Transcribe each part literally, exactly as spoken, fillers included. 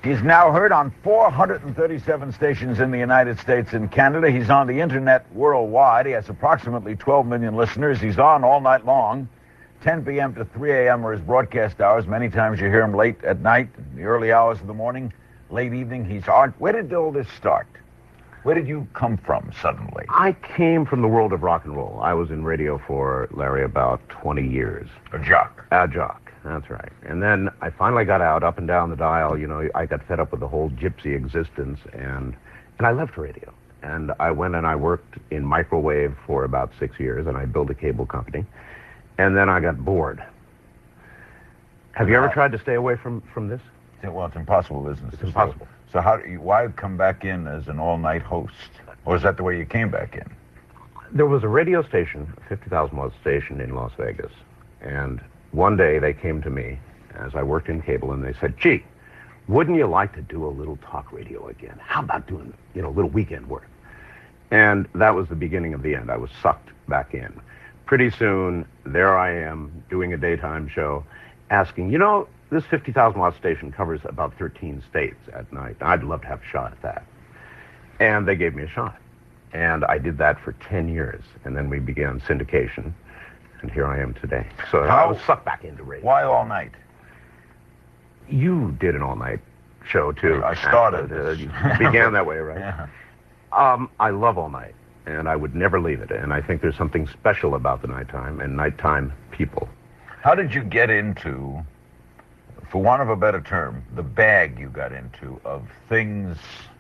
He's now heard on four hundred thirty-seven stations in the United States and Canada. He's on the internet worldwide. He has approximately twelve million listeners. He's on all night long. ten p.m. to three a.m. are his broadcast hours. Many times you hear him late at night, in the early hours of the morning, late evening. He's on. Where did all this start? Where did you come from suddenly? I came from the world of rock and roll. I was in radio for, Larry, about twenty years. A jock. A jock. That's right. And then I finally got out, up and down the dial. You know, I got fed up with the whole gypsy existence, and and I left radio. And I went and I worked in microwave for about six years, and I built a cable company. And then I got bored. Have you ever tried to stay away from, from this? Well, it's impossible, isn't it? It's impossible. So how do you, why come back in as an all-night host? Or is that the way you came back in? There was a radio station, a fifty thousand watt station in Las Vegas, and one day they came to me as I worked in cable, and they said, gee, wouldn't you like to do a little talk radio again? How about doing, you know, a little weekend work? And that was the beginning of the end. I was sucked back in. Pretty soon, there I am doing a daytime show, asking, you know, this fifty thousand watt station covers about thirteen states at night. I'd love to have a shot at that. And they gave me a shot. And I did that for ten years. And then we began syndication. And here I am today. So How, I was sucked back into radio. Why all night? You did an all-night show, too. I started. Uh, you began that way, right? Yeah. Um, I love all night, and I would never leave it. And I think there's something special about the nighttime and nighttime people. How did you get into, for want of a better term, the bag you got into of things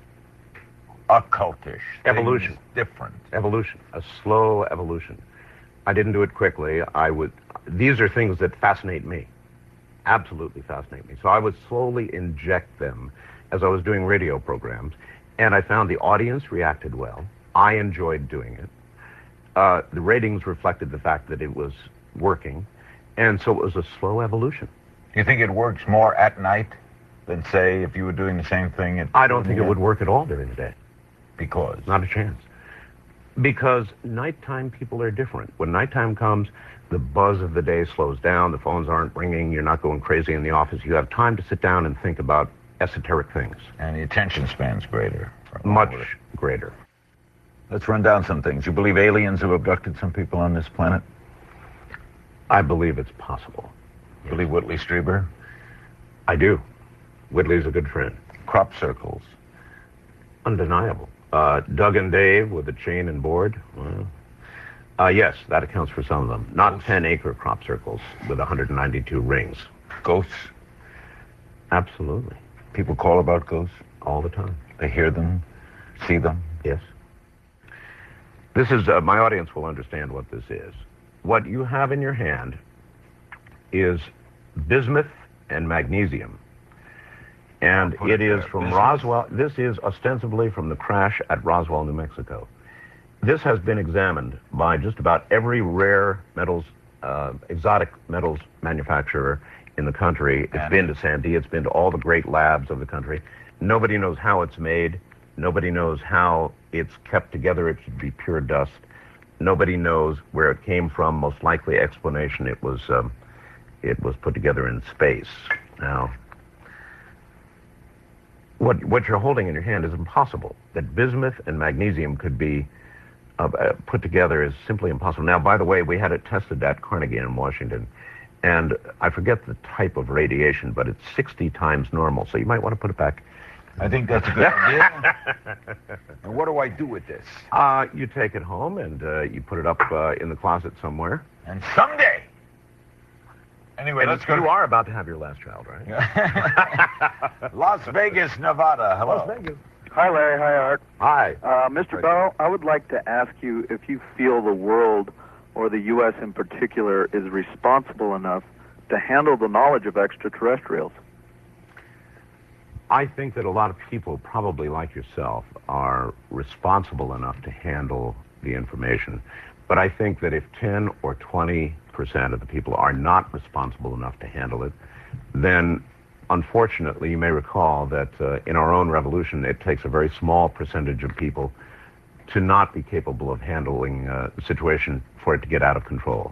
occultish? Evolution. Different. Evolution. A slow evolution. I didn't do it quickly. I would. These are things that fascinate me. Absolutely fascinate me. So I would slowly inject them as I was doing radio programs, and I found the audience reacted well. I enjoyed doing it. Uh, the ratings reflected the fact that it was working, and so it was a slow evolution. Do you think it works more at night than, say, if you were doing the same thing at... I don't think it would work at all during the day. Because? Not a chance. Because nighttime people are different. When nighttime comes, the buzz of the day slows down, the phones aren't ringing, you're not going crazy in the office. You have time to sit down and think about esoteric things. And the attention span's greater. Much greater. Let's run down some things. You believe aliens have abducted some people on this planet? I believe it's possible. You believe Whitley Strieber? I do. Whitley's a good friend. Crop circles? Undeniable. Uh, Doug and Dave with a chain and board? Well, uh, yes, that accounts for some of them. Not ten-acre crop circles with one hundred ninety-two rings. Ghosts? Absolutely. People call about ghosts? All the time. They hear them? See them? Yes. This is, uh, my audience will understand what this is. What you have in your hand is bismuth and magnesium. And it is from Roswell. This is ostensibly from the crash at Roswell, New Mexico. This has been examined by just about every rare metals, uh, exotic metals manufacturer in the country. It's been to Sandy. It's been to all the great labs of the country. Nobody knows how it's made. Nobody knows how it's kept together. It should be pure dust. Nobody knows where it came from. Most likely explanation, it was, um, it was put together in space. Now, What, what you're holding in your hand is impossible. That bismuth and magnesium could be uh, uh, put together is simply impossible. Now, by the way, we had it tested at Carnegie in Washington, and I forget the type of radiation, but it's sixty times normal, so you might want to put it back. I think that's a good idea. And what do I do with this? Uh, you take it home, and uh, you put it up uh, in the closet somewhere. And someday... Anyway, and let's go. You to... are about to have your last child, right? Las Vegas, Nevada. Hello. Las Vegas. Hi, Larry. Hi, Art. Hi. Uh, Mister Bell, I would like to ask you if you feel the world, or the U S in particular, is responsible enough to handle the knowledge of extraterrestrials. I think that a lot of people, probably like yourself, are responsible enough to handle the information. But I think that if ten or twenty percent of the people are not responsible enough to handle it, then unfortunately you may recall that uh, in our own revolution it takes a very small percentage of people to not be capable of handling uh, the situation for it to get out of control.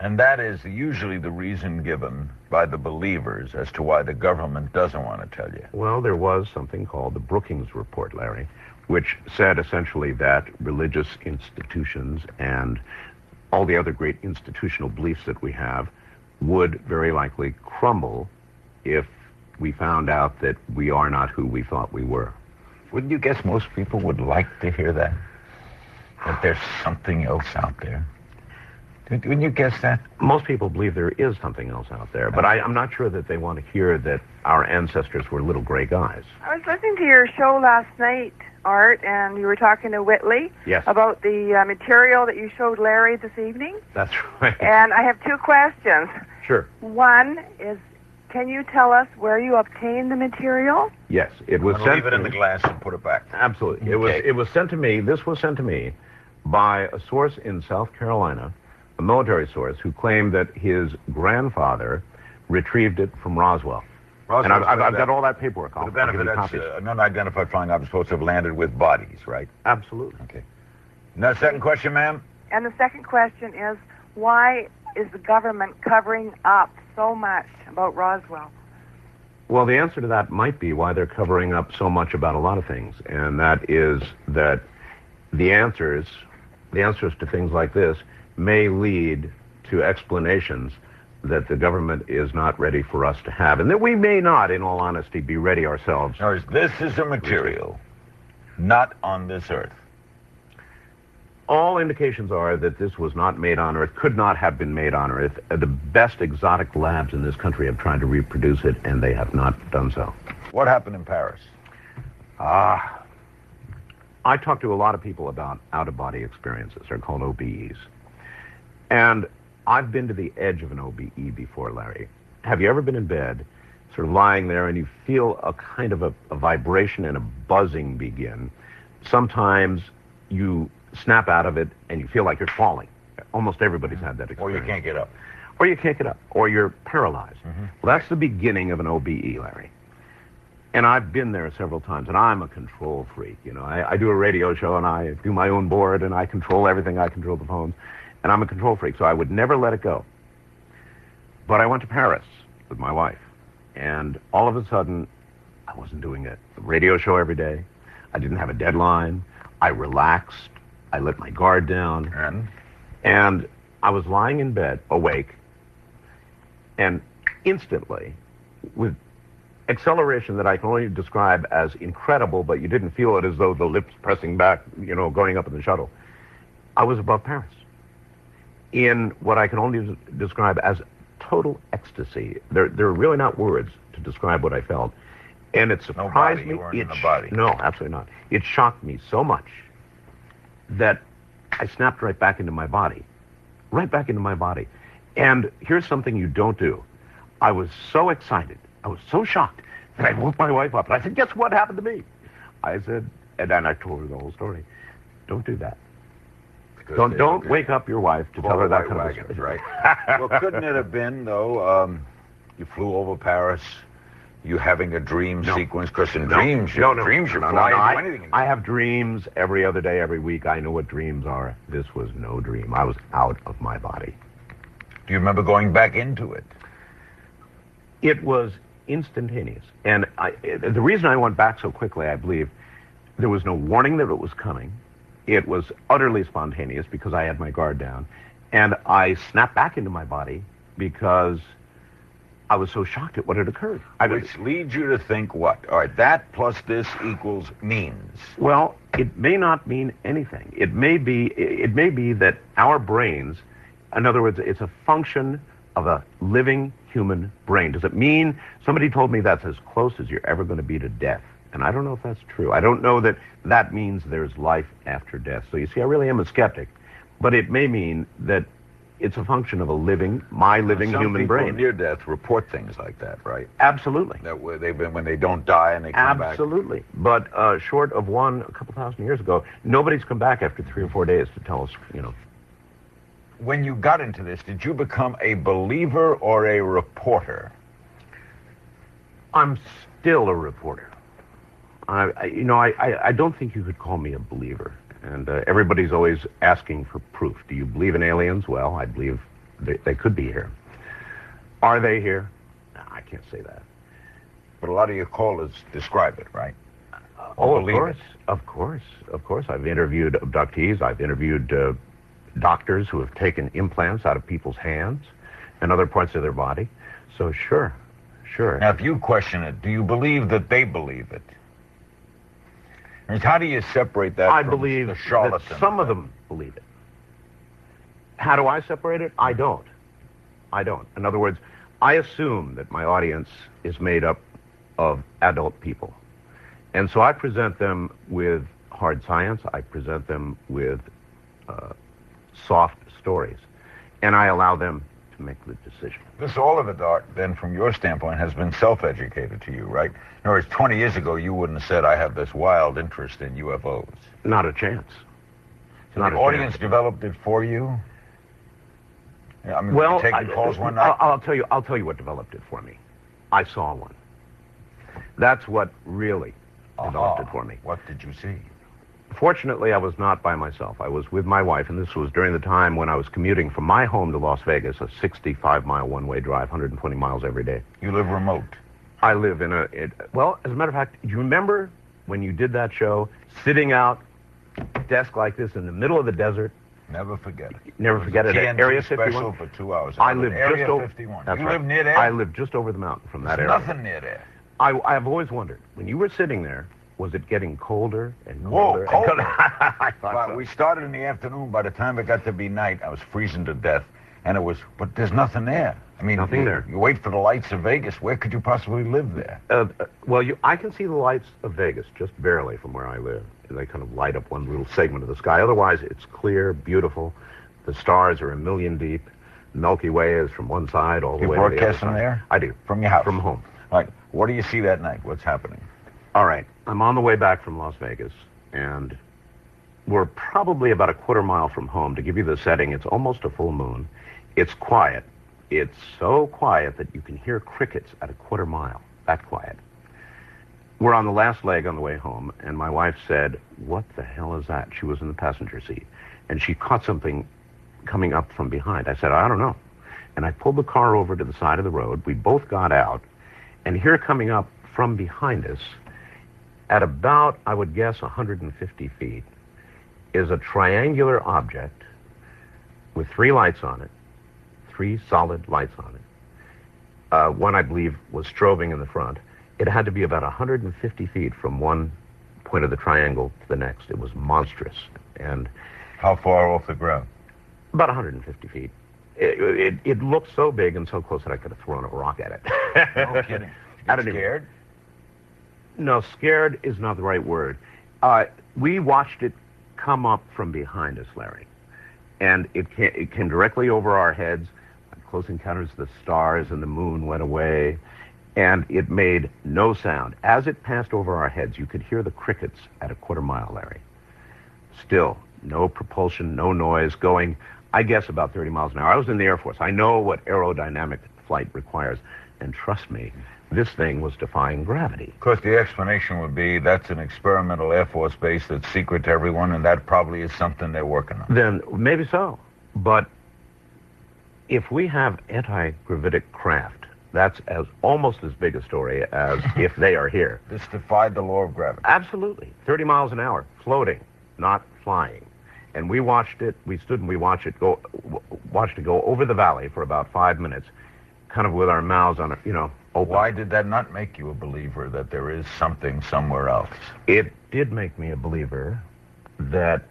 And that is usually the reason given by the believers as to why the government doesn't want to tell you. Well, there was something called the Brookings Report, Larry, which said essentially that religious institutions and all the other great institutional beliefs that we have would very likely crumble if we found out that we are not who we thought we were. Wouldn't you guess most people would like to hear that? That there's something else out there? Wouldn't you guess that? Most people believe there is something else out there, but I, I'm not sure that they want to hear that our ancestors were little gray guys. I was listening to your show last night, Art, and you were talking to Whitley Yes. about the uh, material that you showed Larry this evening. That's right. And I have two questions. Sure. One is, can you tell us where you obtained the material? Yes, it was I'm sent leave it in the glass and put it back. Absolutely. It was Okay. it was sent to me. This was sent to me by a source in South Carolina, a military source who claimed that his grandfather retrieved it from Roswell. And I've, I've, I've got all that paperwork. I'll, For the I'll give benefit, you that's copies. uh, an unidentified flying object supposed to have landed with bodies, right? Absolutely. Okay. Now, second question, ma'am? And the second question is, why is the government covering up so much about Roswell? Well, the answer to that might be why they're covering up so much about a lot of things, and that is that the answers, the answers to things like this may lead to explanations that the government is not ready for us to have, and that we may not, in all honesty, be ready ourselves. Now, this is a material not on this earth. All indications are that this was not made on Earth, could not have been made on Earth. Uh, The best exotic labs in this country have tried to reproduce it, and they have not done so. What happened in Paris? Ah, I talk to a lot of people about out-of-body experiences. They're called O B Es. And I've been to the edge of an O B E before, Larry. Have you ever been in bed, sort of lying there, and you feel a kind of a, a vibration and a buzzing begin? Sometimes you snap out of it, and you feel like you're falling. Almost everybody's had that Or experience. you can't get up. Or you can't get up. Or you're paralyzed. Mhm. Well, that's the beginning of an O B E, Larry. And I've been there several times, and I'm a control freak. You know, I, I do a radio show, and I do my own board, and I control everything. I control the phones, and I'm a control freak, so I would never let it go. But I went to Paris with my wife, and all of a sudden, I wasn't doing a radio show every day. I didn't have a deadline. I relaxed. I let my guard down. And? And I was lying in bed, awake, and instantly, with acceleration that I can only describe as incredible, but you didn't feel it as though the lips pressing back, you know, going up in the shuttle, I was above Paris in what I can only des- describe as total ecstasy. There, there are really not words to describe what I felt. And it surprised body, me. you weren't in It the body. No, absolutely not. It shocked me so much that I snapped right back into my body. Right back into my body. And here's something you don't do. I was so excited. I was so shocked that I woke my wife up. And I said, guess what happened to me? I said, and then I told her the whole story. Don't do that. Because Don't they don't don't wake up your wife to tell her that kind of a wagons, story. right? Well, couldn't it have been, though, um, you flew over Paris, you having a dream No. sequence? Because in No. dreams, you No, no, dreams, you no, no, fly no, into I, anything. I have dreams every other day, every week. I know what dreams are. This was no dream. I was out of my body. Do you remember going back into it? It was instantaneous. And I, the reason I went back so quickly, I believe, there was no warning that it was coming. It was utterly spontaneous because I had my guard down. And I snapped back into my body because I was so shocked at what had occurred. I was, Which leads you to think what? All right, that plus this equals means. well, it may not mean anything. It may be, it may be that our brains, in other words, it's a function of a living human brain. Does it mean, somebody told me that's as close as you're ever going to be to death. And I don't know if that's true. I don't know that that means there's life after death. So you see, I really am a skeptic. But it may mean that it's a function of a living, my living Some human people brain. near death report things like that, right? Absolutely. That way they've been when they don't die and they come back. Absolutely. But uh, short of one a couple thousand years ago, nobody's come back after three or four days to tell us, you know. When you got into this, did you become a believer or a reporter? I'm still a reporter. I, I you know, I, I, I don't think you could call me a believer. And uh, everybody's always asking for proof. Do you believe in aliens? Well, I believe they, they could be here. Are they here? No, I can't say that. But a lot of your callers describe it, right? Oh, of believe course, it. of course, of course. I've interviewed abductees. I've interviewed uh, doctors who have taken implants out of people's hands and other parts of their body. So sure, sure. Now, if you question it, do you believe that they believe it? I mean, how do you separate that I from believe the that charlatan? some of them believe it. How do I separate it? I don't. I don't. In other words, I assume that my audience is made up of adult people. And so I present them with hard science. I present them with uh, soft stories. And I allow them to make the decision. This, all of it, Art, then from your standpoint, has been self-educated to you, right? In other words, twenty years ago, you wouldn't have said, I have this wild interest in U F Os. Not a chance. So Not the a audience chance. developed it for you? Yeah, I mean, Well, were you taking I- calls one I'll, night? I'll tell you. I'll tell you what developed it for me. I saw one. That's what really developed Aha. it for me. What did you see? Fortunately, I was not by myself. I was with my wife, and this was during the time when I was commuting from my home to Las Vegas, a sixty-five mile one-way drive, one hundred twenty miles every day. You live remote. I live in a, it, well, as a matter of fact, do you remember when you did that show, sitting out, desk like this in the middle of the desert? Never forget it. Never It was forget a it. At T N T Area special fifty-one. for two hours. I was live in Area just over. fifty-one. That's you right. live near there? I live just over the mountain from that There's area. nothing near there. I, I've always wondered, when you were sitting there, was it getting colder and Whoa, colder? and colder. colder? I thought Well, so. we started in the afternoon. By the time it got to be night, I was freezing to death. And it was, but there's nothing there. I mean, Nothing you, there. You wait for the lights of Vegas. Where could you possibly live there? Uh, uh, well, you, I can see the lights of Vegas just barely from where I live. They kind of light up one little segment of the sky. Otherwise, it's clear, beautiful. The stars are a million deep. The Milky Way is from one side all the You way to the other broadcast from side. there? I do. From your house? From home. All right. What do you see that night? What's happening? All right. I'm on the way back from Las Vegas, and we're probably about a quarter mile from home. To give you the setting, it's almost a full moon. It's quiet. It's so quiet that you can hear crickets at a quarter mile. That quiet. We're on the last leg on the way home, and my wife said, "What the hell is that?" She was in the passenger seat, and she caught something coming up from behind. I said, "I don't know." And I pulled the car over to the side of the road. We both got out, and here coming up from behind us, at about, I would guess, one hundred fifty feet, is a triangular object with three lights on it, three solid lights on it. Uh, one, I believe, was strobing in the front. It had to be about one hundred fifty feet from one point of the triangle to the next. It was monstrous, and How far off the ground? about one hundred fifty feet. It, it, it looked so big and so close that I could have thrown a rock at it. No kidding. I You don't even- scared? No, scared is not the right word. Uh, we watched it come up from behind us, Larry. And it came, it came directly over our heads. Close Encounters of the Stars and the moon went away. And it made no sound. As it passed over our heads, you could hear the crickets at a quarter mile, Larry. Still, no propulsion, no noise, going, I guess, about thirty miles an hour. I was in the Air Force. I know what aerodynamic flight requires. And trust me, this thing was defying gravity. Of course, the explanation would be that's an experimental Air Force base that's secret to everyone, and that probably is something they're working on. Then maybe so. But if we have anti-gravitic craft, that's as almost as big a story as if they are here. This defied the law of gravity. Absolutely. thirty miles an hour, floating, not flying. And we watched it, we stood and we watched it go, w- watched it go over the valley for about five minutes, kind of with our mouths on it, you know, open. Why did that not make you a believer that there is something somewhere else? It did make me a believer that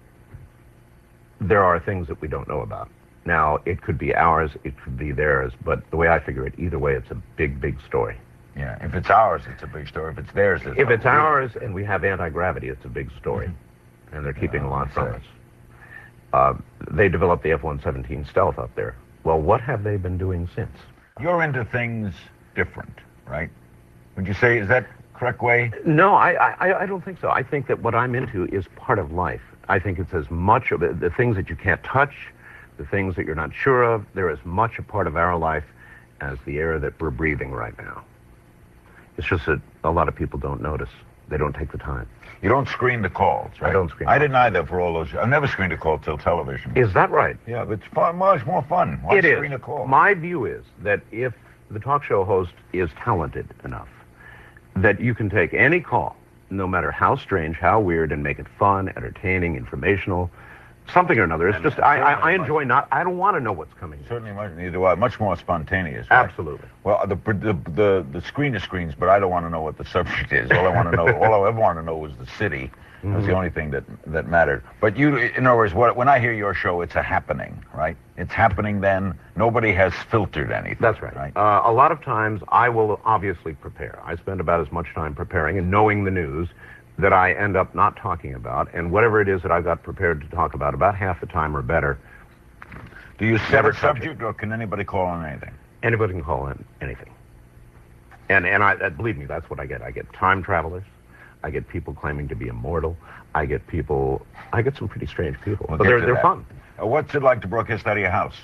there are things that we don't know about. Now, it could be ours, it could be theirs, but the way I figure it, either way, it's a big, big story. Yeah, if it's ours, it's a big story. If it's theirs, it's If not it's really. ours and we have anti-gravity, it's a big story. And they're keeping Yeah, a lot from okay. us. Uh, they developed the F one seventeen Stealth up there. Well, what have they been doing since? You're into things different, right? Would you say, is that correct way? No, I, I, I don't think so. I think that what I'm into is part of life. I think it's as much of it, the things that you can't touch, the things that you're not sure of, they're as much a part of our life as the air that we're breathing right now. It's just that a lot of people don't notice. They don't take the time. You don't screen the calls, right? I don't screen I calls. didn't either for all those. I've never screened a call till television. Is that right? Yeah, but it's fun, much more fun. Why It is. screen a call? My view is that if the talk show host is talented enough, that you can take any call, no matter how strange, how weird, and make it fun, entertaining, informational, something or another. It's And just, I, I, I certainly enjoy not, I don't want to know what's coming. Certainly, much, neither do I. Much more spontaneous. Right? Absolutely. Well, the the the, the screener screens, but I don't want to know what the subject is. All I want to know, all I ever want to know is the city. That's Mm-hmm. the only thing that that mattered. But you, in other words, what, when I hear your show, it's a happening, right? It's happening. Then nobody has filtered anything. That's right. Right. Uh, a lot of times I will obviously prepare. I spend about as much time preparing and knowing the news that I end up not talking about. And whatever it is that I got prepared to talk about, about half the time or better, Do you set Never a touch subject, or can anybody call on anything? anybody can call in anything. And and I uh, believe me, that's what I get. I get time travelers. I get people claiming to be immortal. I get people. I get some pretty strange people, We'll but get they're to they're that. fun. Uh, what's it like to broadcast out of your house?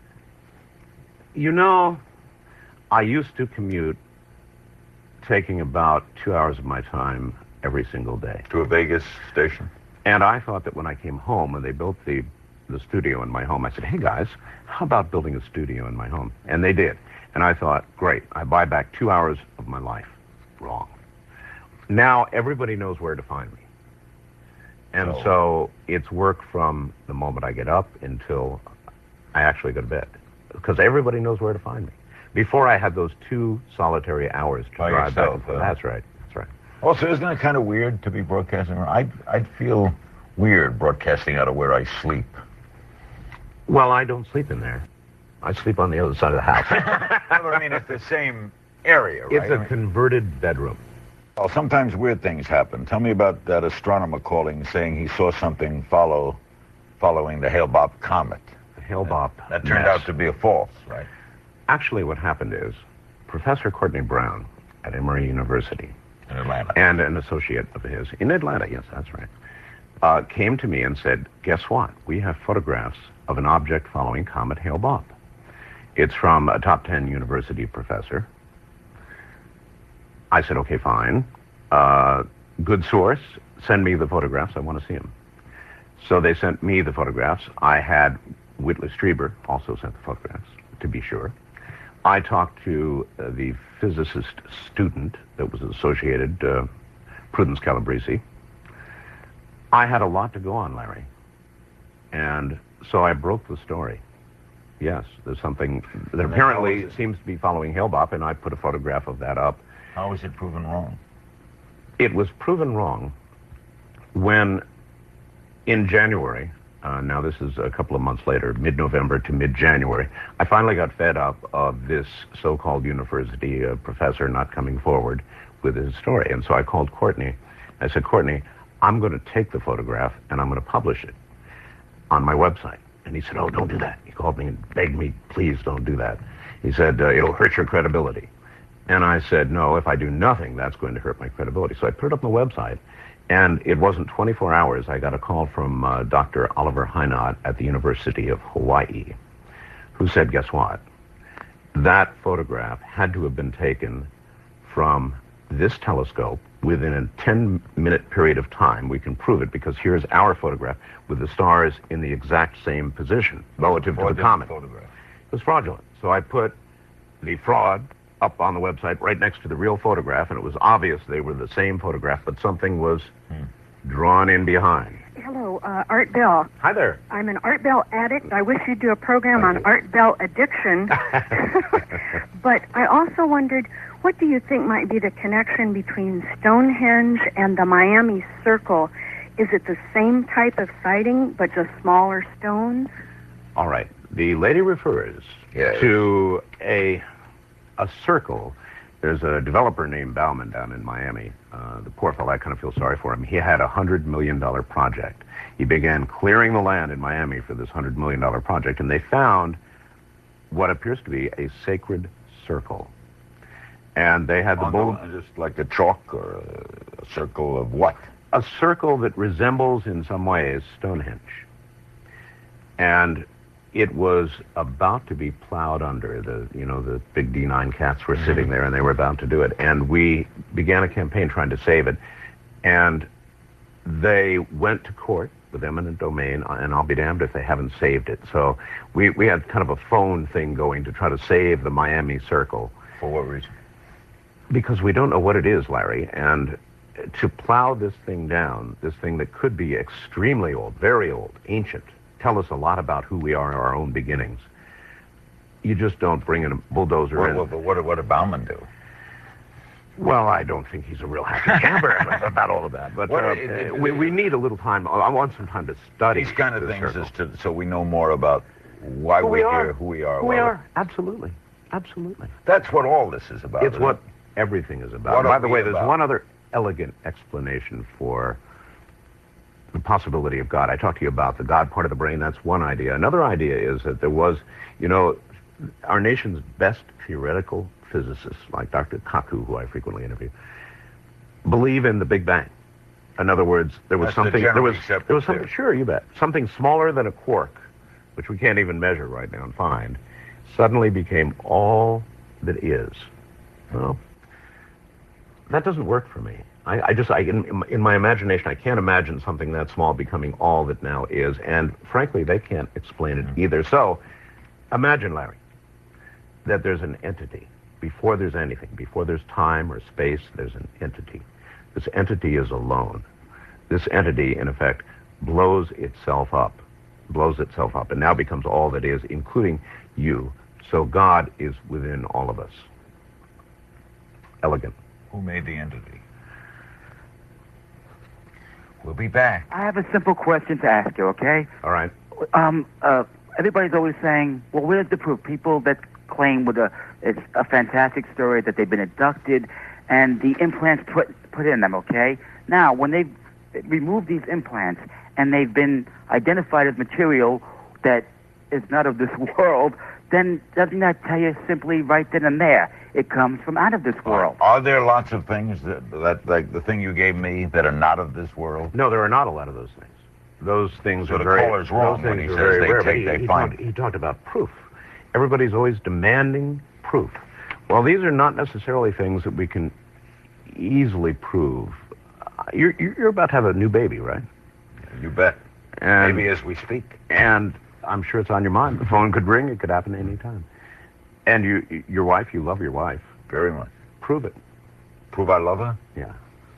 You know, I used to commute, taking about two hours of my time every single day. To a Vegas station? And I thought that when I came home, when they built the the studio in my home, I said, "Hey guys, how about building a studio in my home?" And they did. And I thought, great, I buy back two hours of my life. Wrong. Now everybody knows where to find me. And Oh. so it's work from the moment I get up until I actually go to bed. Because everybody knows where to find me. Before I had those two solitary hours to By drive back yourself, and forth. huh? That's right. That's right. Also, isn't it kind of weird to be broadcasting? I'd, I'd feel weird broadcasting out of where I sleep. Well, I don't sleep in there. I sleep on the other side of the house. But I mean, it's the same area, right? It's I a mean, converted bedroom. well, sometimes weird things happen. Tell me about that astronomer calling, saying he saw something follow, following the Hale-Bopp comet. The Hale-Bopp That turned mess. out to be a false, right? Actually, what happened is Professor Courtney Brown at Emory University In Atlanta. and an associate of his in Atlanta, yes, that's right, uh, came to me and said, guess what? We have photographs of an object following comet Hale-Bopp. It's from a top ten university professor. I said, okay, fine. Uh, good source. Send me the photographs. I want to see them. So they sent me the photographs. I had Whitley Strieber also sent the photographs, to be sure. I talked to uh, the physicist student that was associated, uh, Prudence Calabrese. I had a lot to go on, Larry. And so I broke the story. Yes, there's something that then apparently how was it? seems to be following Hale-Bopp, and I put a photograph of that up. How was it proven wrong? It was proven wrong when, in January, uh, now this is a couple of months later, mid-November to mid-January, I finally got fed up of this so-called university uh, professor not coming forward with his story. And so I called Courtney. I said, Courtney, I'm going to take the photograph and I'm going to publish it on my website. And he said, oh, don't do that. He called me and begged me, please don't do that. He said, uh, it'll hurt your credibility. And I said, no, if I do nothing, that's going to hurt my credibility. So I put it up on the website. And it wasn't twenty-four hours. I got a call from uh, Doctor Oliver Heinot at the University of Hawaii, who said, guess what? That photograph had to have been taken from this telescope within a ten-minute period of time. We can prove it because here's our photograph with the stars in the exact same position relative to the Fraudulent comet. photograph. It was fraudulent. So I put the fraud up on the website right next to the real photograph, and it was obvious they were the same photograph, but something was Hmm. drawn in behind. Hello, uh, Art Bell. Hi there. I'm an Art Bell addict. I wish you'd do a program Thank on you. Art Bell addiction. But I also wondered, what do you think might be the connection between Stonehenge and the Miami Circle? Is it the same type of sighting, but just smaller stones? All right. The lady refers Yes. to a a circle. There's a developer named Bauman down in Miami. Uh, the poor fellow, I kind of feel sorry for him. He had a one hundred million dollars project. He began clearing the land in Miami for this one hundred million dollars project, and they found what appears to be a sacred circle. And they had the On bull... the- just like a chalk or a, a circle of what? a circle that resembles in some ways Stonehenge. And it was about to be plowed under. The, you know, the big D nine cats were sitting there and they were about to do it. And we began a campaign trying to save it. And they went to court with eminent domain, and I'll be damned if they haven't saved it. So we, we had kind of a phone thing going to try to save the Miami Circle. For what reason? Because we don't know what it is, Larry, and to plow this thing down, this thing that could be extremely old, very old, ancient, tell us a lot about who we are in our own beginnings. You just don't bring in a bulldozer Well, in. well, but what, what did Bauman do? Well, I don't think he's a real happy camper about all of that. But What- uh, it- it- we, we need a little time. I want some time to study These kind of this things circle. is to, so we know more about why Who we're we are. here, who we are. Who we well, are. Absolutely. Absolutely. That's what all this is about. It's isn't what it? everything is about. What By are the we way, there's about? one other elegant explanation for the possibility of God. I talked to you about the God part of the brain. That's one idea. Another idea is that there was, you know, our nation's best theoretical physicists, like Doctor Kaku, who I frequently interview, believe in the Big Bang. In other words, there was That's the something. There generally was. accepted There was something. theory. Sure, you bet. Something smaller than a quark, which we can't even measure right now and find, suddenly became all that is. Well, that doesn't work for me. I, I just, I, in, in my imagination, I can't imagine something that small becoming all that now is, and frankly, they can't explain it either. So, imagine, Larry, that there's an entity. Before there's anything, before there's time or space, there's an entity. This entity is alone. This entity, in effect, blows itself up, blows itself up, and now becomes all that is, including you. So God is within all of us. Elegant. Who made the entity? We'll be back. I have a simple question to ask you, okay? All right. Um, uh, everybody's always saying, well, where's the proof? People that claim with a, it's a fantastic story that they've been abducted and the implants put, put in them, okay? Now, when they've removed these implants and they've been identified as material that is not of this world, then doesn't that tell you simply right then and there, it comes from out of this world? Are there lots of things that, that, like the thing you gave me, that are not of this world? No, there are not a lot of those things. Those things So are the very. caller's wrong those when things he are says very they rare, take, but he, they he find. Talked, he talked about proof. Everybody's always demanding proof. Well, these are not necessarily things that we can easily prove. Uh, You're, you're about to have a new baby, right? You bet. And, Maybe as we speak. and I'm sure it's on your mind. The phone could ring. It could happen any time. And you, your wife, you love your wife. Very much. Prove it. Prove I love her? Yeah.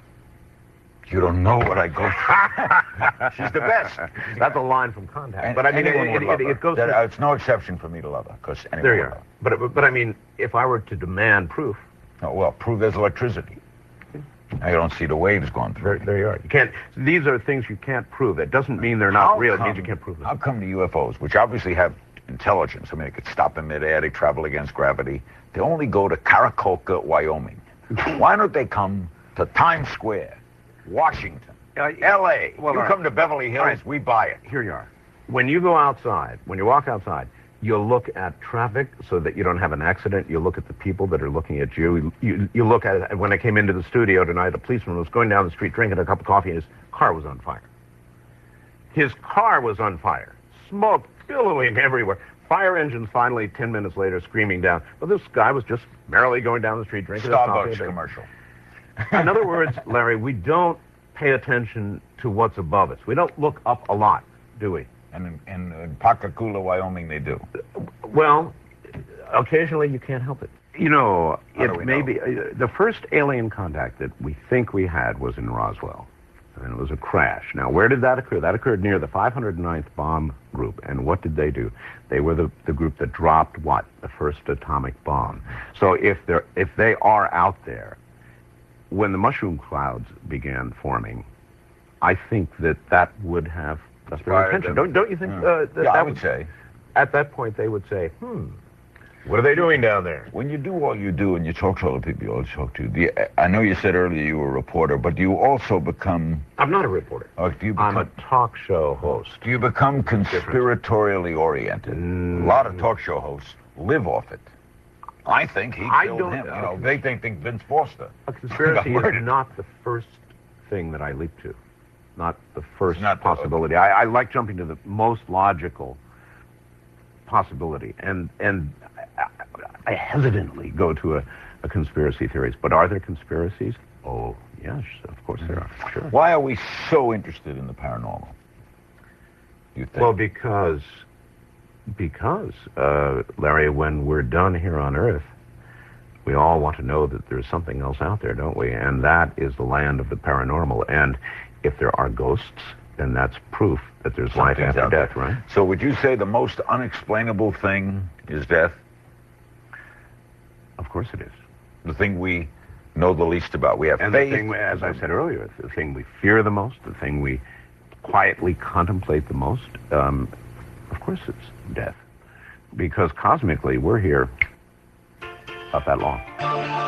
You don't know what I go through. She's the best. That's a line from Contact. And but I mean, it, anyone would it, love it, her. it goes. That- to- uh, it's no exception for me to love her, because anyone there you would are. love But, but but I mean, if I were to demand proof, her. Oh, well, prove there's electricity. Now you don't see the waves going through. there there you are. You can't. These are things you can't prove. That doesn't mean they're not How real. come- It means you can't prove them. How come the U F Os, which obviously have intelligence, I mean, they could stop in midair, they travel against gravity, they only go to Caracoca, Wyoming? Why don't they come to Times Square, Washington, Uh, L A? well, you all come right. to Beverly Hills, All right. we buy it. Here you are. When you go outside, when you walk outside, you look at traffic so that you don't have an accident. You look at the people that are looking at you. You, you, you look at it. When I came into the studio tonight, a policeman was going down the street drinking a cup of coffee, and his car was on fire. His car was on fire. Smoke billowing everywhere. Fire engines finally, ten minutes later, screaming down. Well, this guy was just merrily going down the street drinking a coffee. Starbucks commercial. In other words, Larry, we don't pay attention to what's above us. We don't look up a lot, do we? And in, in, in Pacacula, Wyoming, they do. Well, occasionally you can't help it. You know, How do it we may know? be uh, the first alien contact that we think we had was in Roswell, and it was a crash. Now, where did that occur? That occurred near the five hundred ninth Bomb Group, and what did they do? They were the, the group that dropped what? The first atomic bomb. So if they're if they are out there, when the mushroom clouds began forming, I think that that would have got their Inspired attention. them. Don't don't you think? Yeah. Uh, that, Yeah, that I would say. At that point, they would say, "Hmm, what are they doing down there?" When you do all you do and you talk to other people you always talk to, do you, I know you said earlier you were a reporter, but do you also become, I'm not a reporter. or do you I'm become, a talk show host. do you become conspiratorially oriented? Mm. A lot of talk show hosts live off it. I think he I killed don't- him. You uh, know, they think, think Vince Foster. A conspiracy got is murdered. not the first thing that I leap to, not the first It's not the- possibility. I, I like jumping to the most logical possibility, and and I, I hesitantly go to a, a conspiracy theories. But are there conspiracies? Oh, Yes, of course there are. Sure. Why are we so interested in the paranormal? You think? Well, because, because, uh, Larry, when we're done here on Earth, we all want to know that there's something else out there, don't we? And that is the land of the paranormal. And if there are ghosts, then that's proof that there's life Something's after out death, there. right? So would you say the most unexplainable thing is death? Of course it is. The thing we know the least about. We have And faith. the thing, as I said earlier, it's the thing we fear the most, the thing we quietly contemplate the most. Um, of course it's death. Because cosmically, we're here not that long.